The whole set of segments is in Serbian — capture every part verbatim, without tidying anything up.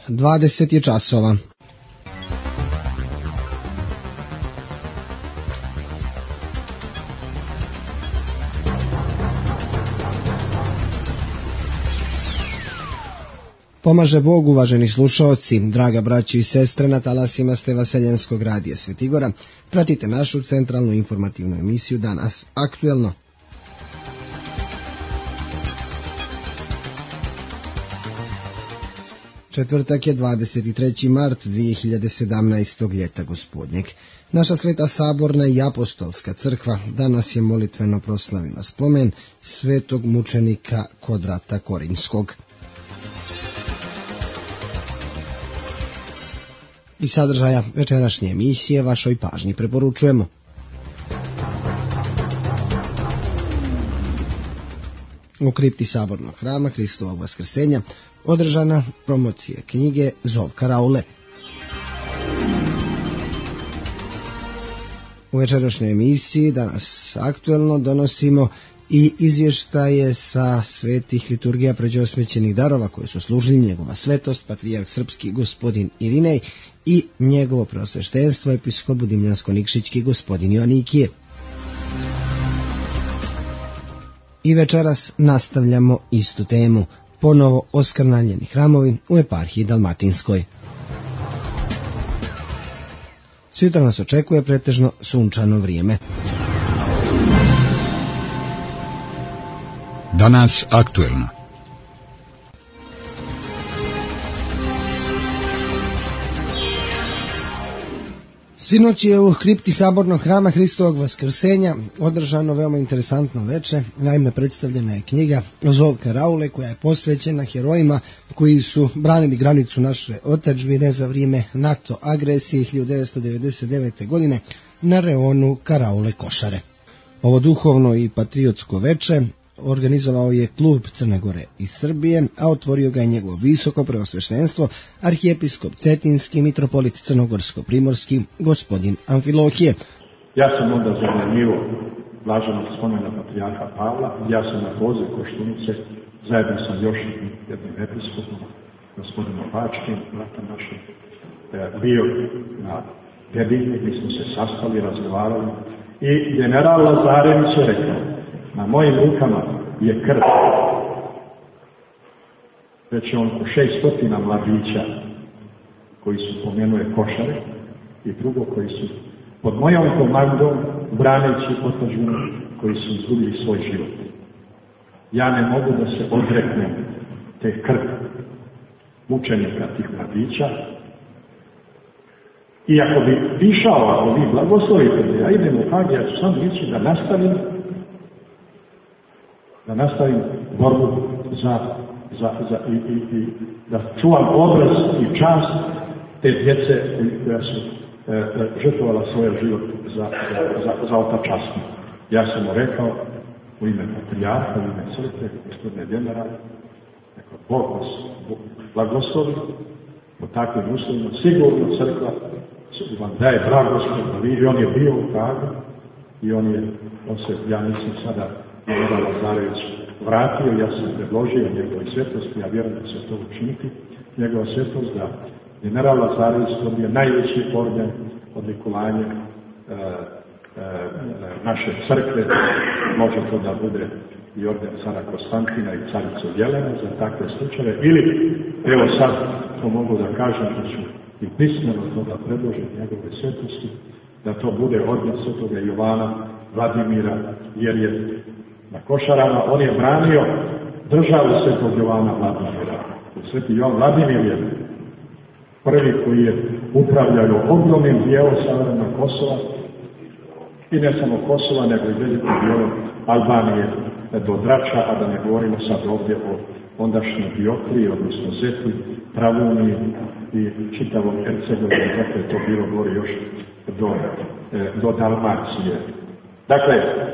dvadeset je časova. Pomaže Bog, uvaženi slušaoci, draga braći i sestre, na talasima ste Vaseljenskog radija Svetigora. Pratite našu centralnu informativnu emisiju Danas aktuelno. Četvrtak je dvadeset treći mart dvije hiljade sedamnaestog ljeta gospodnjeg. Naša Sveta Saborna i Apostolska crkva danas je molitveno proslavila spomen svetog mučenika Kodrata Korinskog. I sadržaja večerašnje emisije vašoj pažnji preporučujemo. U kripti Sabornog hrama Hristovog vaskrsenja održana promocija knjige Zov karaule. U večerašnjoj emisiji danas aktuelno donosimo i izvještaje sa svetih liturgija pređeosvećenih darova koje su služili njegova svetost, patrijarh srpski gospodin Irinej i njegovo preosveštenstvo episkop Budimljansko-Nikšićki gospodin Joanikije. I večeras nastavljamo istu temu, ponovo oskrnaljeni hramovi u eparhiji Dalmatinskoj. Sutra nas očekuje pretežno sunčano vrijeme. Danas aktuelno. Sinoć je u kripti Sabornog hrama Hristovog vaskrsenja održano veoma interesantno veče. Naime, predstavljena je knjiga Zov karaule koja je posvećena herojima koji su branili granicu naše otadžbine za vrijeme NATO agresije hiljadu devetsto devedeset devete. godine na reonu Karaule Košare. Ovo duhovno i patriotsko veče organizovao je klub Crne Gore i Srbije, a otvorio ga je njegovo visoko preosveštenstvo arhijepiskop Cetinski mitropolit Crnogorsko-Primorski gospodin Amfilohije. Ja sam onda zanimljivo blaženog spomena patrijarha Pavla, ja sam na poziv Koštunice zajedno sa još jednim episkopom, gospodinom Bačkim, bratom našim, bio na Dedinju, mi smo se sastali, razgovarali i general Lazarević je rekao: na mojim rukama je krv. Već je on po šeststotina mladića koji su pomenuje Košare i drugo koji su pod mojom komandom braneći otadžbinu koji su izgubili svoj život. Ja ne mogu da se odreknem te krvi mučenika tih mladića. I ako bi išao, ako vi blagoslovite da ja idem u Hag, ja ću sam ići da nastavim da nastavim borbu za, za, za i, i, i da čuvam obraz i čast te djece koja su e, žrtvovala svoj život za, za, za, za otačasno. Ja sam mu rekao u ime patrijarha, u ime crkve, gospodine general, neka Bog vas blagoslovi po takvim uslovima. Sigurno crkva vam daje blagoslov da vi, i on je bio u Hagu i on je, on se, ja nisam sada general Lazarević vratio, ja sam predložio njegovoj svetosti, ja vjerujem da se to učiniti, njegova svetost da general Lazarević dobije najveći orden odlikovanje e, e, naše crkve, može to da bude i orden cara Konstantina i carice Jelene za takve slučaje, ili evo sad to mogu da kažem da ću i pismeno to da predložim njegove svetosti, da to bude orden svetoga Jovana Vladimira, jer je na Košarama on je branio državu svetog Jovana Vladimira. Sveti Jovan Vladimir je prvi koji je upravljao ogromnim dijelom savremena Kosova i ne samo Kosova, nego i velikim dijelom Albanije do Drača, a da ne govorimo sad ovdje o ondašnjoj Diokliji, odnosno Zeti, Travuniji i čitavom Hercegovini, kako je to bilo gore još do, do Dalmacije. Dakle,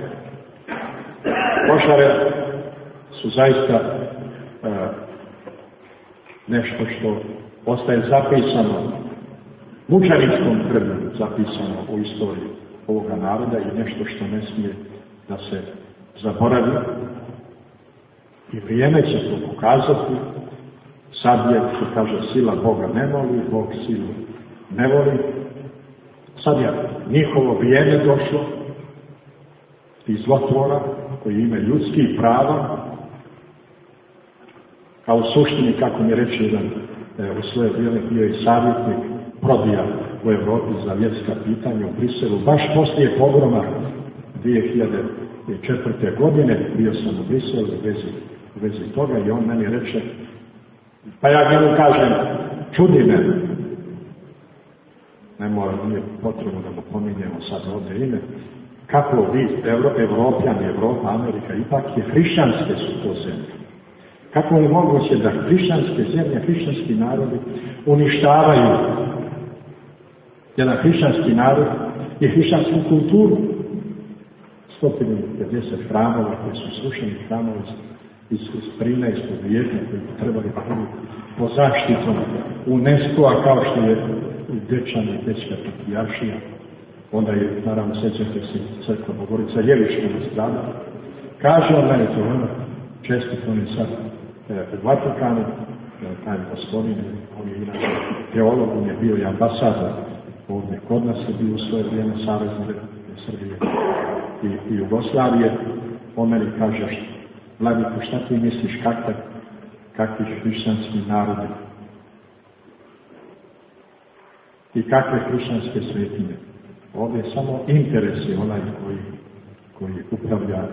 Košare su zaista e, nešto što ostaje zapisano, mučeničkom krvlju zapisano u istoriji ovoga naroda i nešto što ne smije da se zaboravi. I vrijeme će to pokazati Sad je, što kaže, sila Boga ne voli, Bog silu ne voli. Sad je njihovo vrijeme došlo i zlotvora koji imaju ljudskih prava, a u suštini, kako mi reče jedan e, u svoje vrijeme bio i savjetnik prodija u Evropi za vjerska pitanja u Briselu, baš poslije pogroma dvije hiljade četvrte. godine, bio sam u Briselu u vezi, u vezi toga i on meni reče, pa ja njemu kažem, čudi me, ne mora, nije potrebno da mu pominjemo sad ovdje ime, kako vi, Evro, Evropljani, Evropa, Amerika, ipak je hrišćanske su to zemlje. Kako je moguće da hrišćanske zemlje, hrišćanski narodi uništavaju jedan hrišćanski narod i hrišćansku kulturu? sto pedeset hramova koji su srušeni, hramova iz trinaestog vijeka koji bi trebali biti po zaštitom UNESCO-a kao što je Dečana i Dečka patrijaršija. Onda je, naravno, sjećate se crkva Bogorica Ljeviška na strada. Kaže on meni to, ono, čestit on je sad e, u Vatikanu, e, taj gospodin, on je inače teolog, on je bio i ambasador ovdje kod nas, je bio u svoje vrijeme Savezne Srbije i, i Jugoslavije. On meni kaže, Vladiko, šta ti misliš, kakve, kakvi hrišćanski narodi i kakve hrišćanske svetinje? Ovdje je samo interes je onaj koji, koji upravlja.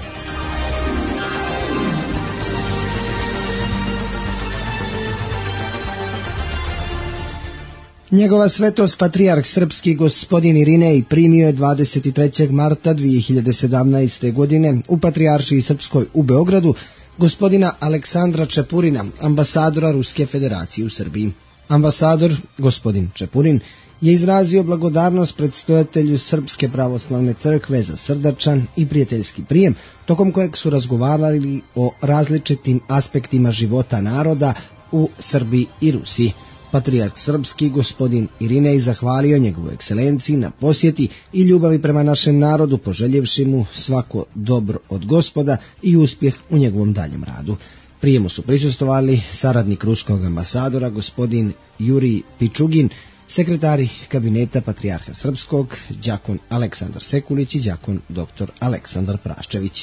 Njegova svetost patrijarh srpski gospodin Irinej primio je dvadeset trećeg marta dvije hiljade sedamnaeste. godine u Patrijaršiji Srpskoj u Beogradu gospodina Aleksandra Čepurina, ambasadora Ruske federacije u Srbiji. Ambasador, gospodin Čepurin, je izrazio blagodarnost predstojatelju Srpske pravoslavne crkve za srdačan i prijateljski prijem, tokom kojeg su razgovarali o različitim aspektima života naroda u Srbiji i Rusiji. Patrijarh srpski gospodin Irinej zahvalio njegovoj ekscelenciji na posjeti i ljubavi prema našem narodu, poželjevši mu svako dobro od Gospoda i uspjeh u njegovom daljem radu. Prijemu su prisustvovali saradnik ruskog ambasadora gospodin Jurij Pičugin, sekretari kabineta patrijarha srpskog, đakon Aleksandar Sekulić i đakon doktor Aleksandar Praščević.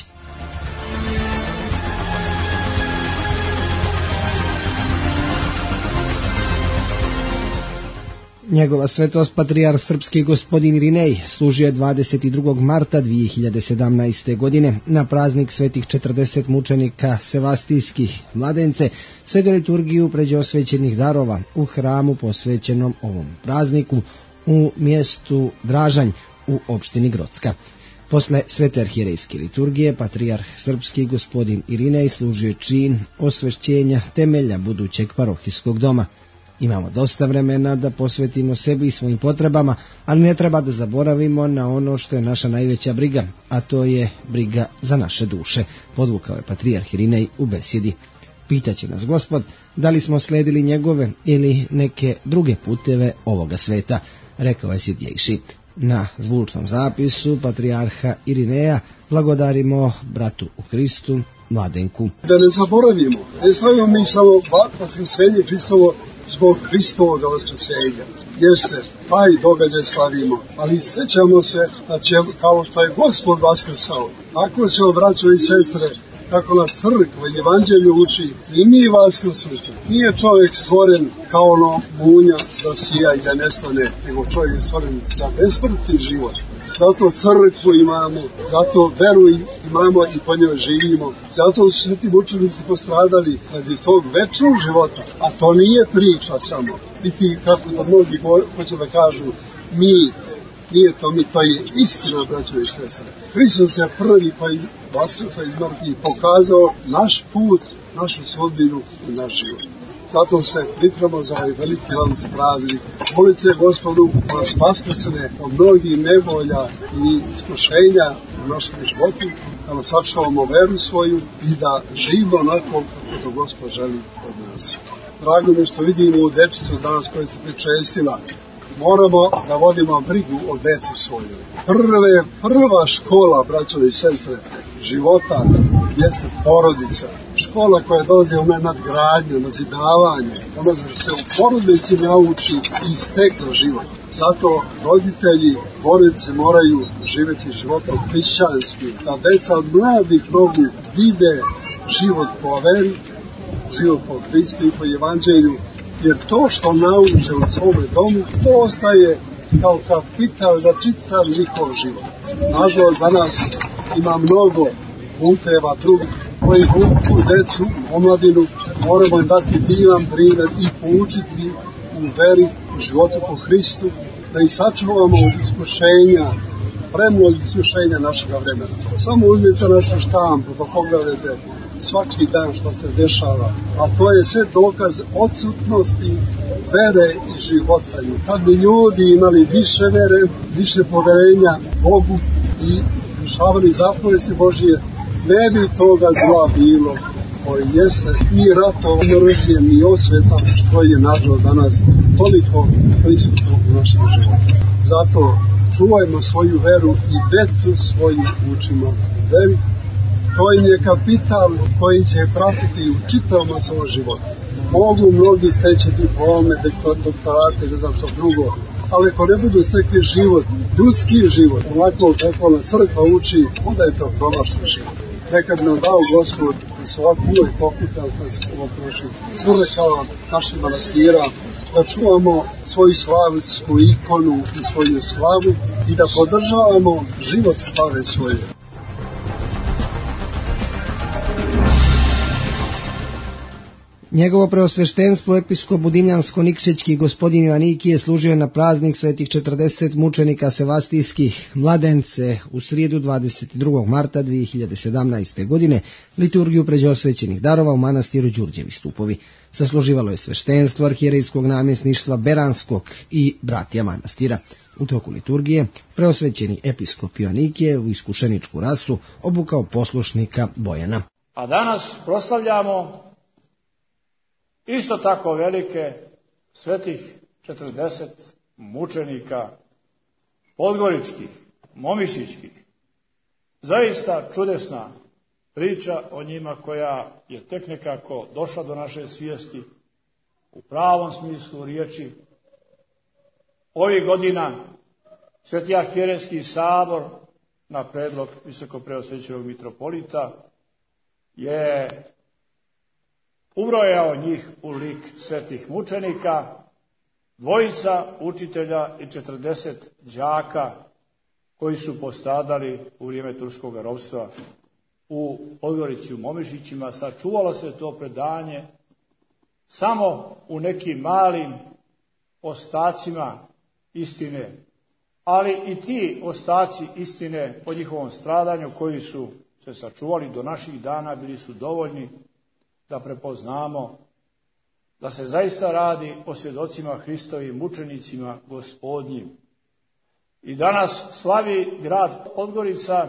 Njegova svetost patrijarh srpski gospodin Irinej služio je dvadeset drugog marta dvije hiljade sedamnaeste. godine na praznik svetih četrdeset mučenika sevastijskih mladence, svetu liturgiju pređosvećenih darova u hramu posvećenom ovom prazniku u mjestu Dražanj u opštini Grocka. Posle svete arhijerejske liturgije, patrijarh srpski gospodin Irinej služio čin osvešćenja temelja budućeg parohijskog doma. Imamo dosta vremena da posvetimo sebi i svojim potrebama, ali ne treba da zaboravimo na ono što je naša najveća briga, a to je briga za naše duše, podvukao je patrijarh Irinej u besjedi. Pitaće nas Gospod da li smo sledili njegove ili neke druge puteve ovoga sveta, rekao je Sidjejši. Na zvučnom zapisu patrijarha Irineja blagodarimo bratu u Hristu Mladenku. Da ne zaboravimo, ne slavimo mi samo Vaskrsenje Hristovo zbog Hristovog Vaskrsenja. Jeste, taj događaj slavimo, ali sjećamo se da će, kao što je Gospod vaskrsao, tako će, braćo i sestre, kako nas crkva i evanđelje uči, i mi vaskrsnuti. Nije čovjek stvoren kao ono munja da sija i da nestane, nego čovjek je stvoren za besmrtni život. Zato crkvu imamo, zato veru imamo i po njoj živimo. Zato su sveti mučenici postradali radi tog večnog života. A to nije priča samo. Biti, kako da mnogi hoće da kažu, mi, nije to mi, to je istina, braćo i sestre. Hristos je prvi pa i vaskrsao iz mrtvih pokazao naš put, našu sudbinu i naš život. Zato se pripremamo za ovaj veliki veliki praznik. Molit se Gospodu da nas vaskrsne od mnogih nevolja i iskušenja u našem životu, da nas sačuvamo veru svoju i da živimo onako kako to Gospod želi od nas. Drago mi što vidimo u dečicu danas koja se pričestila. Moramo da vodimo brigu o deci svojoj. Prve, prva škola, braćo i sestre, života jeste porodica. Škola koja dolazi ona nadgradnja, nadzidavanje, ono što se u porodici nauči i stekne život. Zato roditelji, porodice moraju živjeti životom hrišćanskim, da deca od mladih nogu vide život po veri, život po Hristu i po evanđelju, jer to što nauče u svome domu, to ostaje kao kapital za čitav njihov život. Nažalost, danas ima mnogo puteva drugih koji vuku decu, omladinu, moramo im dati divan primjer i poučiti u veri, u životu po Hristu, da ih sačuvamo od iskušenja, premnog iskušenja našega vremena. Samo uzmite našu štampu, pa pogledajte svaki dan što se dešava, a to je sve dokaz odsutnosti vere i života. Kad bi ljudi imali više vere, više poverenja Bogu i rješavali zapovesti Božije, ne bi toga zla bilo koji jeste ni ratom, ni oružjem, ni osvetom, što je nažalost danas toliko prisutno u našem životu. Zato čuvajmo svoju veru i decu svoju učimo veri. To im je kapital koji će pratiti u čitavom svoj život. Mogu mnogi steći diplome, doktorate, ne znam što drugo, ali ako ne budu stekli život, ljudski život, ovako kako na crkva uči, onda je to promašan život. Nekad nam dao Gospod da se ovako uvijek pokutao kroz naših crkava, naših manastira, da čuvamo svoju slavsku ikonu i svoju slavu i da podržavamo život slave svoje. Njegovo preosveštenstvo episkop Budimljansko-Nikšićki gospodin Joanikije služio je na praznik svetih četrdeset mučenika sevastijskih mladence u srijedu dvadeset drugog marta dvije hiljade sedamnaeste. godine liturgiju pređosvećenih darova u manastiru Đurđevi stupovi. Sasluživalo je sveštenstvo arhijerejskog namjesništva Beranskog i bratija manastira. U toku liturgije preosvećeni episkop Joanikije u iskušeničku rasu obukao poslušnika Bojana. A danas proslavljamo isto tako velike svetih četrdeset mučenika podgoričkih, momišićkih. Zaista čudesna priča o njima koja je tek nekako došla do naše svijesti u pravom smislu riječi. Ovih godina Sveti arhijerejski sabor na predlog visokopreosvećenog mitropolita je ubrojao njih u lik svetih mučenika, dvojica učitelja i četrdeset đaka koji su postradali u vrijeme turskog ropstva u Podgorici u Momišićima. Sačuvalo se to predanje samo u nekim malim ostacima istine, ali i ti ostaci istine o njihovom stradanju koji su se sačuvali do naših dana bili su dovoljni da prepoznamo da se zaista radi o svjedocima Hristovim, mučenicima Gospodnjim. I danas slavi grad Podgorica,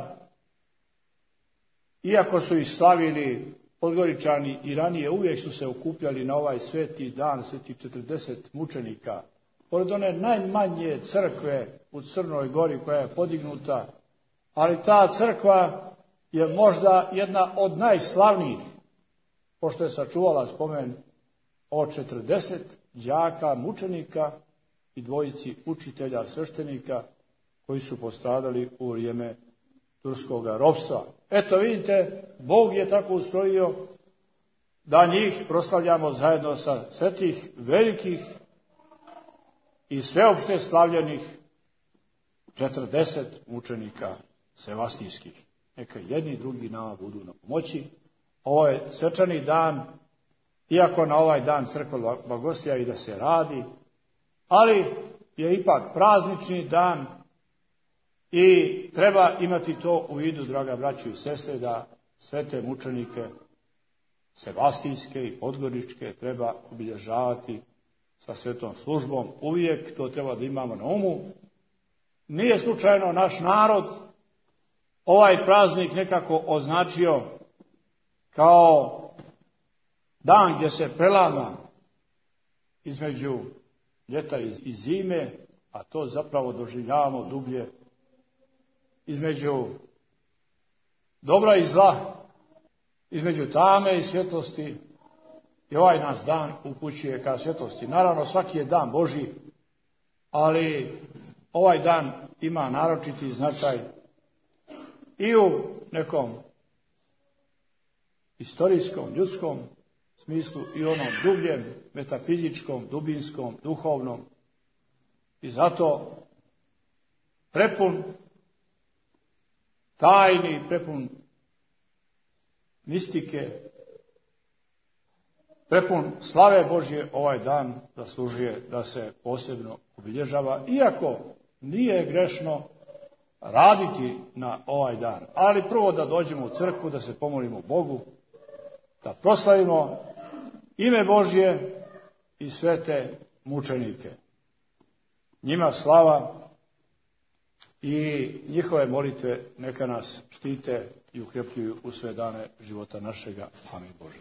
iako su ih slavili Podgoričani i ranije, uvijek su se okupljali na ovaj sveti dan, sveti četrdeset mučenika. Pored one najmanje crkve u Crnoj Gori koja je podignuta, ali ta crkva je možda jedna od najslavnijih, pošto je sačuvala spomen o četrdeset đaka mučenika i dvojici učitelja sveštenika koji su postradali u vrijeme turskog ropstva. Eto vidite, Bog je tako ustrojio da njih proslavljamo zajedno sa svetih velikih i sveopšte slavljenih četrdeset mučenika sevastijskih. Neka jedni i drugi nama budu na pomoći. Ovo je svečani dan, iako na ovaj dan crkva blagoslivlja i da se radi, ali je ipak praznični dan i treba imati to u vidu, draga braćo i sestre, da sve te mučenike sevastijske i podgoričke treba obilježavati sa svetom službom. Uvijek to treba da imamo na umu. Nije slučajno naš narod ovaj praznik nekako označio kao dan gdje se prelama između ljeta i zime, a to zapravo doživljavamo dublje između dobra i zla, između tame i svjetlosti, i ovaj nas dan upućuje ka svjetlosti. Naravno, svaki je dan Božji, ali ovaj dan ima naročiti značaj i u nekom istorijskom, ljudskom smislu i onom dubljem, metafizičkom, dubinskom, duhovnom. I zato prepun tajni, prepun mistike, prepun slave Božje, ovaj dan zaslužuje da se posebno obilježava, iako nije grešno raditi na ovaj dan. Ali prvo da dođemo u crkvu, da se pomolimo Bogu, da proslavimo ime Božje i svete mučenike. Njima slava i njihove molitve neka nas štite i ukrepljuju u sve dane života našega. Amin Bože.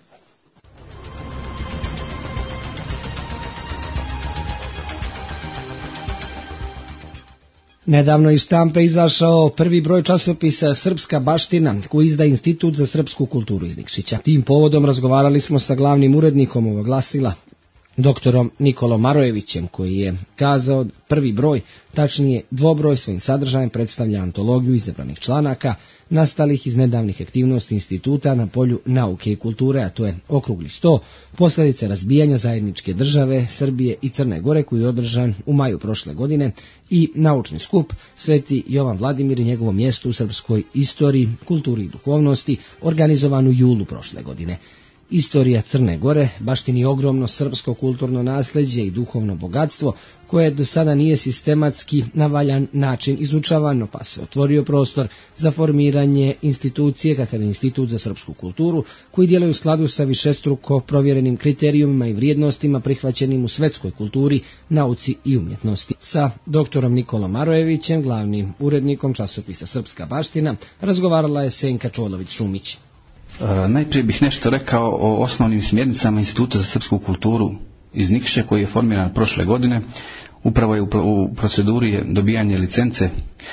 Nedavno iz štampe izašao prvi broj časopisa Srpska baština, koji izda Institut za srpsku kulturu iz Nikšića. Tim povodom razgovarali smo sa glavnim urednikom ovog glasila, doktorom Nikolom Marojevićem, koji je kazao prvi broj, tačnije dvobroj, svojim sadržajem predstavlja antologiju izabranih članaka nastalih iz nedavnih aktivnosti instituta na polju nauke i kulture, a to je okrugli sto, posljedice razbijanja zajedničke države Srbije i Crne Gore, koji je održan u maju prošle godine, i naučni skup Sveti Jovan Vladimir i njegovo mjesto u srpskoj istoriji, kulturi i duhovnosti, organizovan u julu prošle godine. Istorija Crne Gore baštini ogromno srpsko kulturno nasljeđe i duhovno bogatstvo koje do sada nije sistematski na valjan način izučavano, pa se otvorio prostor za formiranje institucije kakav je Institut za srpsku kulturu, koji djeluje u skladu sa višestruko provjerenim kriterijumima i vrijednostima prihvaćenim u svetskoj kulturi, nauci i umjetnosti. Sa doktorom Nikolom Marojevićem, glavnim urednikom časopisa Srpska baština, razgovarala je Senka Čolović-Šumić. E, najprije bih nešto rekao o osnovnim smjernicama Instituta za srpsku kulturu iz Nikšića, koji je formiran prošle godine. Upravo je u, u proceduri je dobijanje licence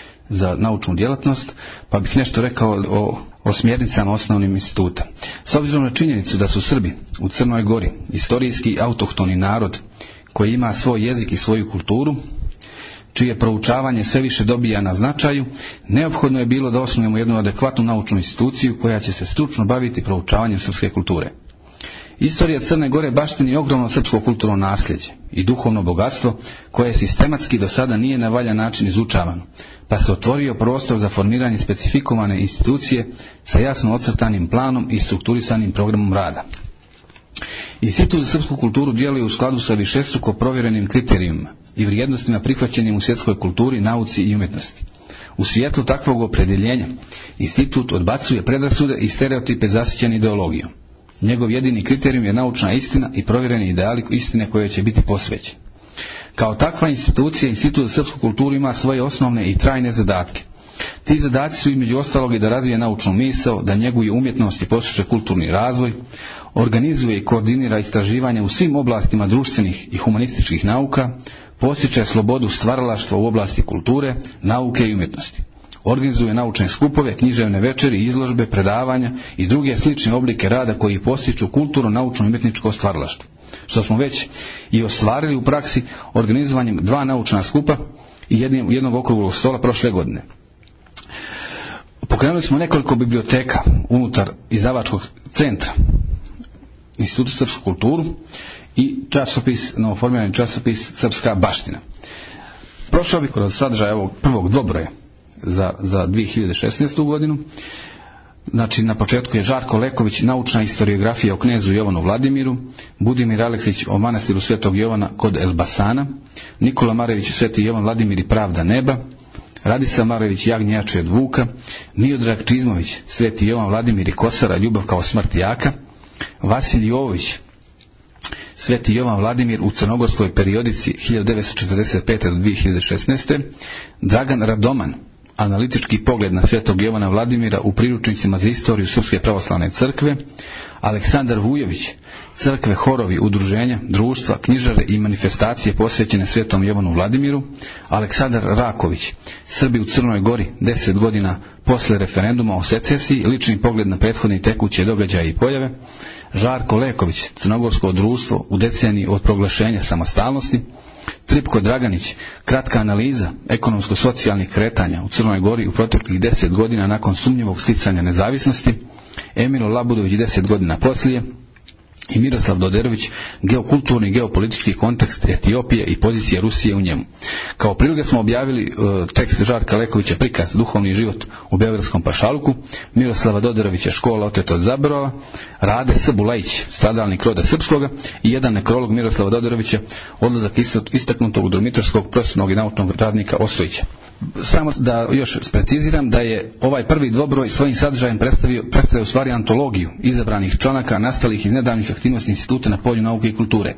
za naučnu djelatnost, pa bih nešto rekao o, o smjernicama osnovnim instituta. S obzirom na činjenicu da su Srbi u Crnoj Gori istorijski autohtoni narod koji ima svoj jezik i svoju kulturu, čije proučavanje sve više dobija na značaju, neophodno je bilo da osnujemo jednu adekvatnu naučnu instituciju koja će se stručno baviti proučavanjem srpske kulture. Istorija Crne Gore baštini ogromno srpsko kulturno nasljeđe i duhovno bogatstvo koje sistematski do sada nije na valjan način izučavano, pa se otvorio prostor za formiranje specifikovane institucije sa jasno ocrtanim planom i strukturisanim programom rada. Institut za srpsku kulturu djeluje u skladu sa višestruko provjerenim kriterijima i vrijednostima prihvaćenim u svjetskoj kulturi, nauci i umjetnosti. U svijetlu takvog opredjeljenja institut odbacuje predrasude i stereotipe zasićene ideologijom. Njegov jedini kriterijum je naučna istina i provjereni ideali istine koje će biti posvećeni. Kao takva institucija, Institut za srpsku kulturu ima svoje osnovne i trajne zadatke. Ti zadaci su između ostalog i da razvije naučnu misao, da njeguje umjetnost i postiže kulturni razvoj, organizuje i koordinira istraživanja u svim oblastima društvenih i humanističkih nauka, postiče slobodu stvaralaštva u oblasti kulture, nauke i umjetnosti. Organizuje naučne skupove, književne večeri, izložbe, predavanja i druge slične oblike rada koji postiču kulturno, naučno i umjetničko stvaralaštvo, što smo već i ostvarili u praksi organizovanjem dva naučna skupa i jednog okruglog stola prošle godine. Pokrenuli smo nekoliko biblioteka unutar izdavačkog centra Instituta za srpsku kulturu i časopis, novoformirani časopis Srpska baština. Prošao bih kroz sadržaj ovog prvog dvobroja za, za dvije hiljade šesnaestu godinu. Znači, na početku je Žarko Leković, naučna historiografija o knezu Jovanu Vladimiru, Budimir Aleksić o manastiru Svetog Jovana kod Elbasana, Nikola Marojević Sveti Jovan Vladimir i pravda neba, Radisa Marojević Jagnje jače od vuka, Miodrag Čizmović Sveti Jovan Vladimir i Kosara ljubav kao smrt jaka, Vasilij Jovović Sveti Jovan Vladimir u crnogorskoj periodici hiljadu devetsto četrdeset pete do dvije hiljade šesnaeste, Dragan Radoman analitički pogled na Svetog Jovana Vladimira u priručnicima za istoriju Srpske pravoslavne crkve, Aleksandar Vujović crkve, horovi, udruženja, društva, knjižare i manifestacije posvećene Svetom Jovanu Vladimiru, Aleksandar Raković, Srbi u Crnoj Gori, deset godina posle referenduma o secesiji, lični pogled na prethodne i tekuće događaje i pojave, Žarko Leković, Crnogorsko društvo u deceniji od proglašenja samostalnosti, Tripko Draganić, kratka analiza ekonomsko-socijalnih kretanja u Crnoj Gori u proteklih deset godina nakon sumnjivog sticanja nezavisnosti, Emilo Labudović deset godina poslije i Miroslav Doderović, geokulturni i geopolitički kontekst Etiopije i pozicije Rusije u njemu. Kao priloge smo objavili uh, tekst Žarka Lekovića Prikaz, duhovni život u Beogradskom pašaluku, Miroslava Doderovića Škola oteta od zaborava, Rade S. Bulajić, stradalnik roda srpskoga i jedan nekrolog Miroslava Doderovića, odlazak istaknutog drugomitaškog profesionalnog i naučnog radnika Osvojića. Samo da još preciziram da je ovaj prvi dvobroj svojim sadržajem predstavio, predstavio u stvari antologiju izabranih članaka nastalih iz nedavnih aktivnosti instituta na polju nauke i kulture.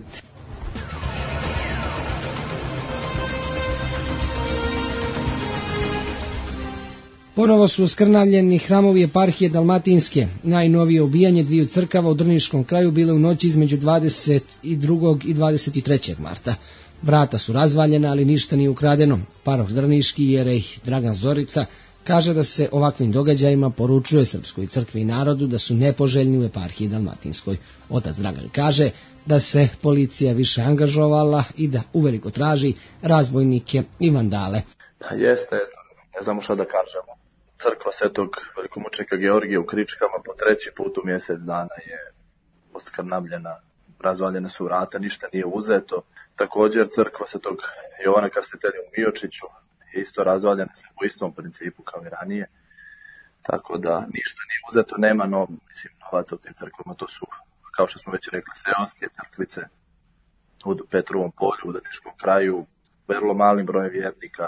Ponovo su oskrnavljeni hramovi eparhije Dalmatinske. Najnovije ubijanje dviju crkava u Drniškom kraju bile u noći između dvadeset drugog i dvadeset trećeg marta. Vrata su razvaljena, ali ništa nije ukradeno. Paroh Drniški jerej Dragan Zorica kaže da se ovakvim događajima poručuje srpskoj crkvi i narodu da su nepoželjni u eparhiji Dalmatinskoj. Otac Dragan kaže da se policija više angažovala i da uveliko traži razbojnike i vandale. Da jeste, ne znamo šta da kažemo. Crkva Svetog velikomučenika Georgija u Kričkama po treći put u mjesec dana je oskrnavljena, razvaljene su vrata, ništa nije uzeto. Također crkva Svetog Jovana Krstitelja u Miočiću je isto razvaljena po istom principu kao i ranije. Tako da ništa nije uzeto, nema no, mislim, novaca u tim crkvama, to su, kao što smo već rekli, seoske crkvice u Petrovom polju, u Drniškom kraju, vrlo malim brojem vjernika.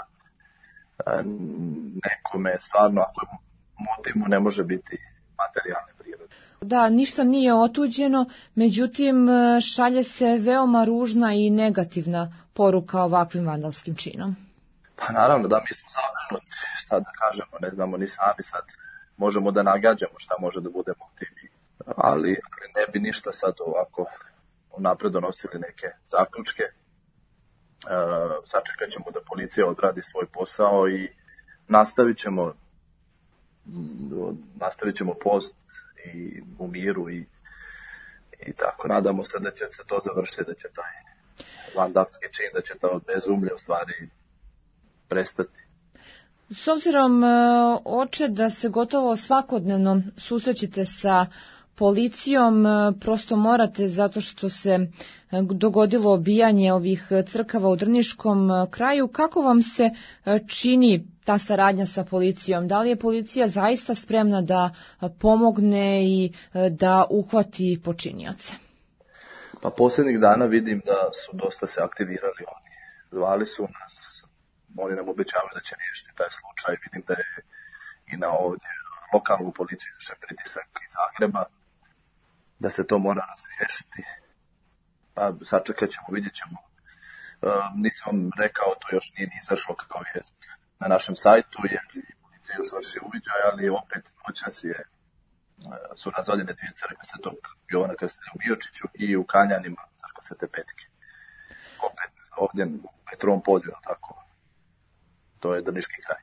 Nekome stvarno, ako motiv mu ne može biti materijalne prirode. Da, ništa nije otuđeno, međutim šalje se veoma ružna i negativna poruka ovakvim vandalskim činom. Pa naravno da, mi smo zabrinuti, šta da kažemo, ne znamo ni sami sad, možemo da nagađamo šta može da bude motiv, ali, ali ne bi ništa sad ovako unapred donosili neke zaključke. Uh, sačekat ćemo da policija odradi svoj posao i nastavit ćemo nastavit ćemo post i u miru i, i tako, nadamo se da će se to završiti, da će taj vandalski čin, da će to bezumlje u stvari prestati. S obzirom, oče, da se gotovo svakodnevno susrećete sa policijom, prosto morate, zato što se dogodilo obijanje ovih crkava u Drniškom kraju. Kako vam se čini ta saradnja sa policijom? Da li je policija zaista spremna da pomogne i da uhvati počinioce? Pa posljednjih dana vidim da su dosta se aktivirali oni. Zvali su nas, oni nam obećavaju da će riješiti taj slučaj. Vidim da je i na ovdje lokalnu policiju izvršen pritisak iz Zagreba, da se to mora razriješiti. Pa sačekat ćemo, vidjet ćemo. E, nisam rekao, to još nije izašlo kao je na našem sajtu, jer policija još vrši uviđaj, ali opet noćas je, su razvaljene dvije crkve Svetog Jovana Krstitelja u Miočiću i u Kanjanima crkva Svete Petke. Opet ovdje u Petrovom polju, tako. To je Drniški kraj.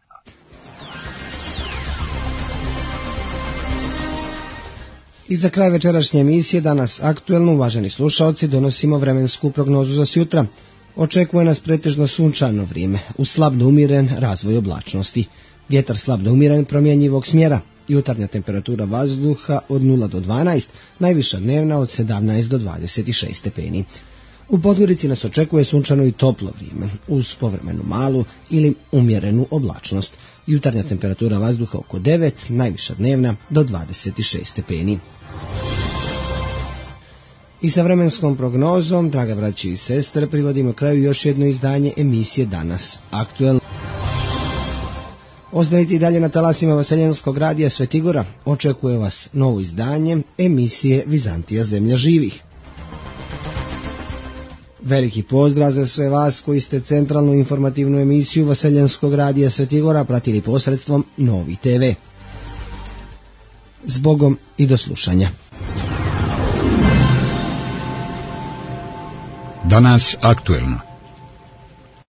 I za kraj večerašnje emisije, danas aktuelno, uvaženi slušaoci, donosimo vremensku prognozu za sjutra. Očekuje nas pretežno sunčano vrijeme, uz slab do umiren razvoj oblačnosti. Vjetar slab do umiren promjenjivog smjera, jutarnja temperatura vazduha od nula do dvanaest, najviša dnevna od sedamnaest do dvadeset šest stepeni. U Podgorici nas očekuje sunčano i toplo vrijeme, uz povremenu malu ili umjerenu oblačnost. Jutarnja temperatura vazduha oko devet, najviša dnevna do dvadeset šest stepeni. I sa vremenskom prognozom, draga braći i sestre, privodimo kraju još jedno izdanje emisije Danas aktuelno. Ostanite i dalje na talasima Vaseljenskog radija Svetigora. Očekuje vas novo izdanje emisije Vizantija zemlja živih. Veliki pozdrav za sve vas koji ste centralnu informativnu emisiju Vaseljenskog radija Svetigora pratili posredstvom Novi te ve. Zbogom i do slušanja. Danas aktuelno.